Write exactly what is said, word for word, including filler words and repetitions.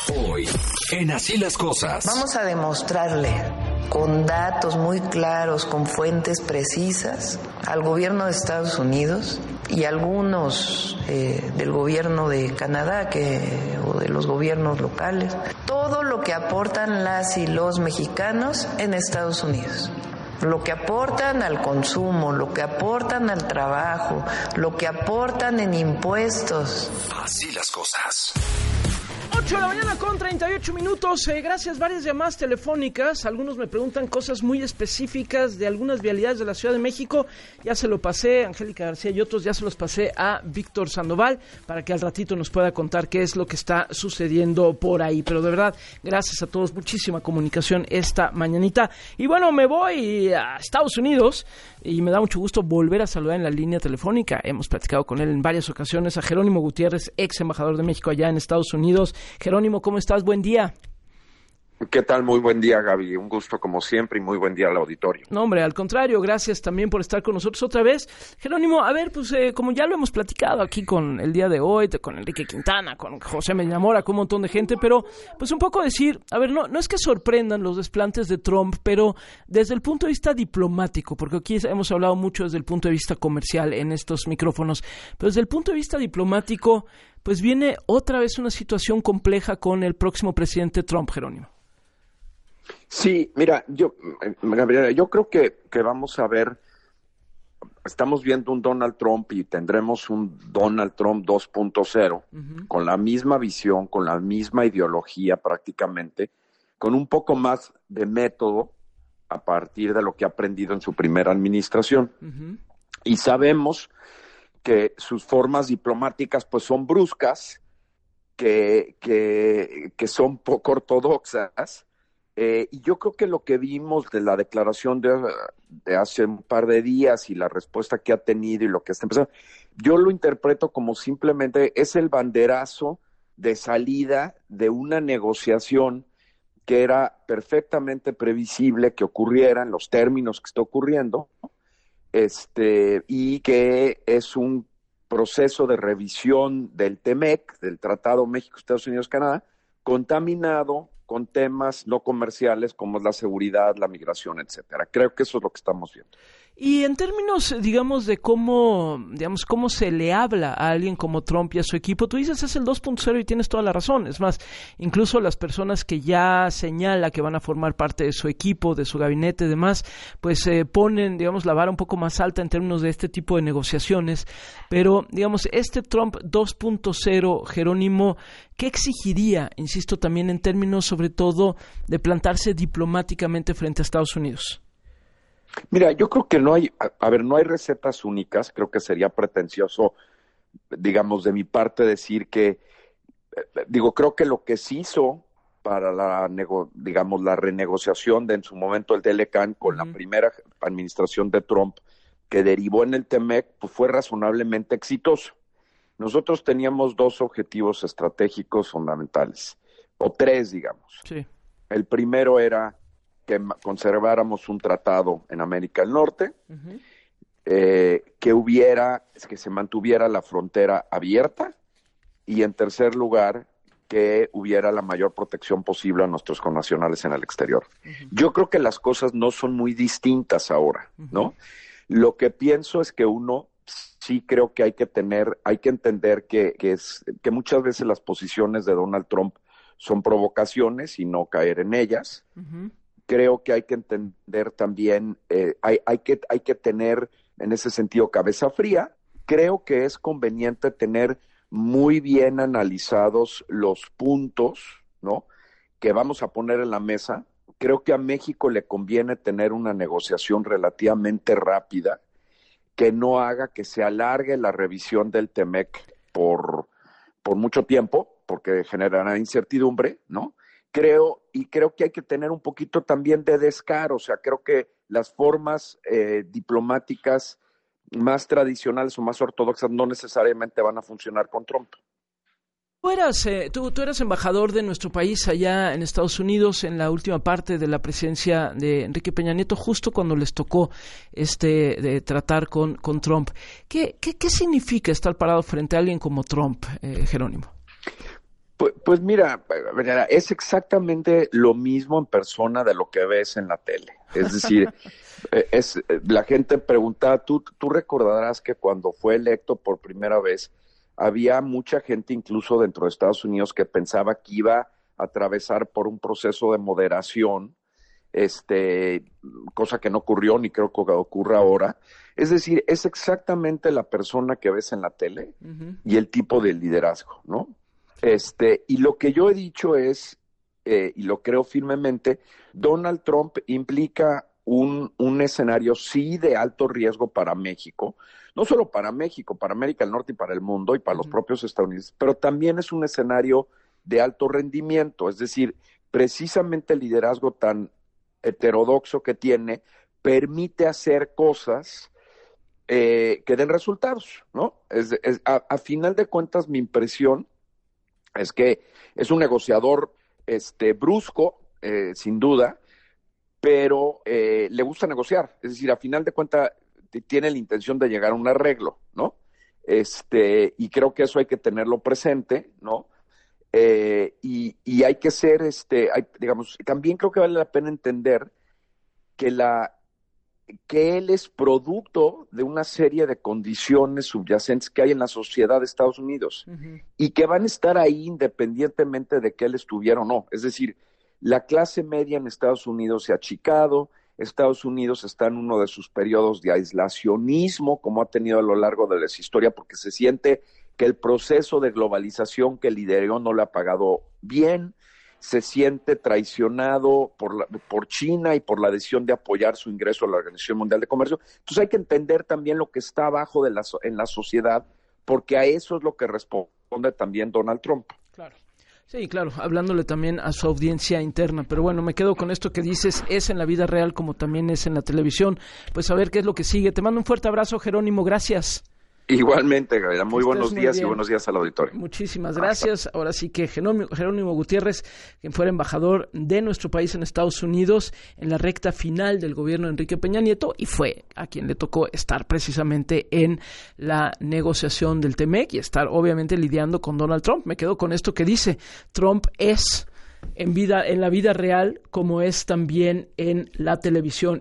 Hoy, en Así las Cosas. Vamos a demostrarle con datos muy claros, con fuentes precisas, al gobierno de Estados Unidos y algunos eh, del gobierno de Canadá que, o de los gobiernos locales, todo lo que aportan las y los mexicanos en Estados Unidos. Lo que aportan al consumo, lo que aportan al trabajo, lo que aportan en impuestos. Así las cosas. ocho de la mañana con treinta y ocho minutos. Eh, gracias, varias llamadas telefónicas. Algunos me preguntan cosas muy específicas de algunas vialidades de la Ciudad de México. Ya se lo pasé a Angélica García y otros, ya se los pasé a Víctor Sandoval para que al ratito nos pueda contar qué es lo que está sucediendo por ahí. Pero de verdad, gracias a todos, muchísima comunicación esta mañanita. Y bueno, me voy a Estados Unidos y me da mucho gusto volver a saludar en la línea telefónica. Hemos platicado con él en varias ocasiones, a Jerónimo Gutiérrez, ex embajador de México allá en Estados Unidos. Jerónimo, ¿cómo estás? Buen día. ¿Qué tal? Muy buen día, Gaby. Un gusto como siempre y muy buen día al auditorio. No, hombre, al contrario, gracias también por estar con nosotros otra vez. Jerónimo, a ver, pues eh, como ya lo hemos platicado aquí con el día de hoy, con Enrique Quintana, con José Medina Mora, con un montón de gente, pero pues un poco decir, a ver, no, no es que sorprendan los desplantes de Trump, pero desde el punto de vista diplomático, porque aquí hemos hablado mucho desde el punto de vista comercial en estos micrófonos, pero desde el punto de vista diplomático, pues viene otra vez una situación compleja con el próximo presidente Trump, Jerónimo. Sí, mira, yo, Gabriela, yo creo que, que vamos a ver, estamos viendo un Donald Trump y tendremos un Donald Trump dos punto cero, uh-huh. con la misma visión, con la misma ideología prácticamente, con un poco más de método a partir de lo que ha aprendido en su primera administración. Uh-huh. Y sabemos que sus formas diplomáticas pues son bruscas, que, que, que son poco ortodoxas. Eh, y yo creo que lo que vimos de la declaración de, de hace un par de días y la respuesta que ha tenido y lo que está empezando, yo lo interpreto como simplemente es el banderazo de salida de una negociación que era perfectamente previsible que ocurriera en los términos que está ocurriendo, este, y que es un proceso de revisión del T M E C, del Tratado México-Estados Unidos-Canadá, contaminado con temas no comerciales como es la seguridad, la migración, etcétera. Creo que eso es lo que estamos viendo. Y en términos, digamos, de cómo, digamos, cómo se le habla a alguien como Trump y a su equipo, tú dices es el dos punto cero y tienes toda la razón. Es más, incluso las personas que ya señala que van a formar parte de su equipo, de su gabinete y demás, pues eh, ponen, digamos, la vara un poco más alta en términos de este tipo de negociaciones. Pero, digamos, este Trump dos punto cero, Jerónimo, ¿qué exigiría, insisto, también en términos sobre todo de plantarse diplomáticamente frente a Estados Unidos? Mira, yo creo que no hay, a, a ver, no hay recetas únicas. Creo que sería pretencioso, digamos, de mi parte decir que, eh, digo, creo que lo que se hizo para la, nego, digamos, la renegociación de en su momento el T L C A N con uh-huh. la primera administración de Trump que derivó en el T M E C, pues fue razonablemente exitoso. Nosotros teníamos dos objetivos estratégicos fundamentales, o tres, digamos. Sí. El primero era que conserváramos un tratado en América del Norte, uh-huh. eh, que hubiera, que se mantuviera la frontera abierta, y en tercer lugar, que hubiera la mayor protección posible a nuestros connacionales en el exterior. Uh-huh. Yo creo que las cosas no son muy distintas ahora, uh-huh. ¿no? Lo que pienso es que uno sí creo que hay que tener, hay que entender que, que, es, que muchas veces las posiciones de Donald Trump son provocaciones y no caer en ellas. Uh-huh. Creo que hay que entender también, eh, hay, hay, que, hay que tener en ese sentido cabeza fría. Creo que es conveniente tener muy bien analizados los puntos, ¿no?, que vamos a poner en la mesa. Creo que a México le conviene tener una negociación relativamente rápida, que no haga que se alargue la revisión del T M E C por, por mucho tiempo, porque generará incertidumbre, ¿no? Creo, y creo que hay que tener un poquito también de descaro, o sea, creo que las formas eh, diplomáticas más tradicionales o más ortodoxas no necesariamente van a funcionar con Trump. Tú eras, eh, tú, tú eras embajador de nuestro país allá en Estados Unidos en la última parte de la presidencia de Enrique Peña Nieto, justo cuando les tocó este de tratar con, con Trump. ¿Qué, qué, ¿Qué significa estar parado frente a alguien como Trump, eh, Jerónimo? Pues, pues mira, es exactamente lo mismo en persona de lo que ves en la tele. Es decir, es la gente pregunta, ¿tú, tú recordarás que cuando fue electo por primera vez, había mucha gente incluso dentro de Estados Unidos que pensaba que iba a atravesar por un proceso de moderación, este, cosa que no ocurrió ni creo que ocurra ahora. Es decir, es exactamente la persona que ves en la tele uh-huh. y el tipo de liderazgo, ¿no? Este, y lo que yo he dicho es, eh, y lo creo firmemente, Donald Trump implica un, un escenario sí de alto riesgo para México, no solo para México, para América del Norte y para el mundo y para uh-huh. los propios estadounidenses, pero también es un escenario de alto rendimiento, es decir, precisamente el liderazgo tan heterodoxo que tiene permite hacer cosas eh, que den resultados, ¿no? Es, es, a, a final de cuentas, mi impresión es que es un negociador este, brusco, eh, sin duda, pero eh, le gusta negociar. Es decir, a final de cuentas tiene la intención de llegar a un arreglo, ¿no? Este, y creo que eso hay que tenerlo presente, ¿no? Eh, y, y hay que ser, este, hay, digamos, también creo que vale la pena entender que la que él es producto de una serie de condiciones subyacentes que hay en la sociedad de Estados Unidos uh-huh. y que van a estar ahí independientemente de que él estuviera o no. Es decir, la clase media en Estados Unidos se ha achicado, Estados Unidos está en uno de sus periodos de aislacionismo, como ha tenido a lo largo de su historia, porque se siente que el proceso de globalización que lideró no le ha pagado bien, se siente traicionado por, la, por China y por la decisión de apoyar su ingreso a la Organización Mundial de Comercio. Entonces hay que entender también lo que está abajo de la, en la sociedad, porque a eso es lo que responde también Donald Trump. Claro. Sí, claro, hablándole también a su audiencia interna, pero bueno, me quedo con esto que dices, es en la vida real como también es en la televisión, pues a ver qué es lo que sigue. Te mando un fuerte abrazo, Jerónimo, gracias. Igualmente, Gabriela, muy buenos muy días bien. Y buenos días al auditorio. Muchísimas gracias. Hasta. Ahora sí que Jerónimo, Jerónimo Gutiérrez, quien fuera embajador de nuestro país en Estados Unidos en la recta final del gobierno de Enrique Peña Nieto, y fue a quien le tocó estar precisamente en la negociación del T M E C y estar obviamente lidiando con Donald Trump. Me quedo con esto que dice, Trump es en vida, en la vida real como es también en la televisión.